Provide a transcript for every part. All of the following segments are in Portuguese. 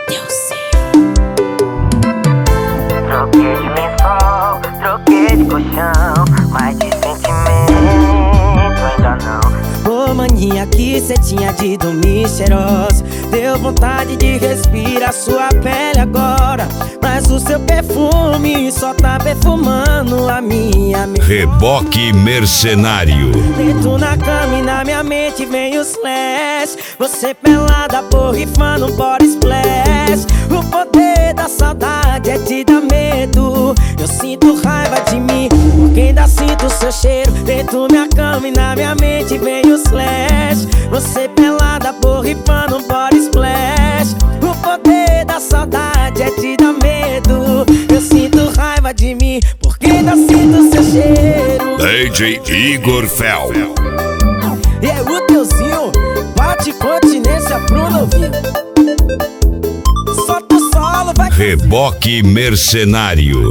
Troquei de lençol, troquei de colchão, mas de sentimento ainda não. Ô maninha, que cê tinha de dormir cheirosa. Deu vontade de respirar sua pele agora, mas o seu perfume só tá perfumando a minha memória. Reboque Mercenário. Deito na cama e na minha mente vem os flash. Você pelada, borrifando body splash. O poder da saudade é te dar medo. Eu sinto raiva de mim, porque ainda sinto o seu cheiro. Deito minha cama e na minha mente vem os flash. Você pelada, borrifando body splash. O poder da saudade é te dar medo. Eu sinto raiva de mim, porque ainda sinto o seu cheiro. DJ Igor Fel. E é o teuzinho, bate continência pro novinho. Solta o solo, vai. Reboque Mercenário.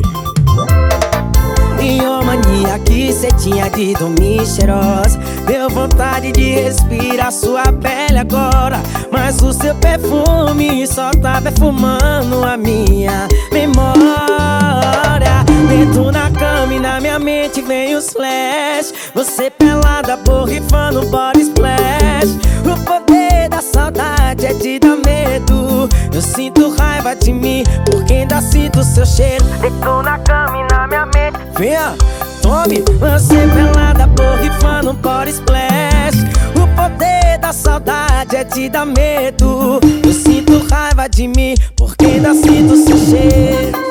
E ô mania, que cê tinha de dormir cheirosa. Deu vontade de respirar sua pele agora, mas o seu perfume só tá perfumando a minha memória. Deito na cama e na minha mente vem os flash. Você pelada, borrifando body splash. O poder da saudade é te dar medo. Eu sinto raiva de mim, porque ainda sinto o seu cheiro. Deito na cama e na minha mente. Venha, tome, você pelada, borrifando body splash. O poder da saudade é te dar medo. Eu sinto raiva de mim, porque ainda sinto o seu cheiro.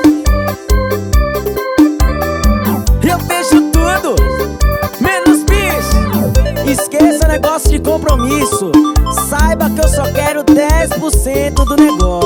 Eu vejo tudo, menos bicho. Esqueça negócio de compromisso. Saiba que eu só quero 10% do negócio.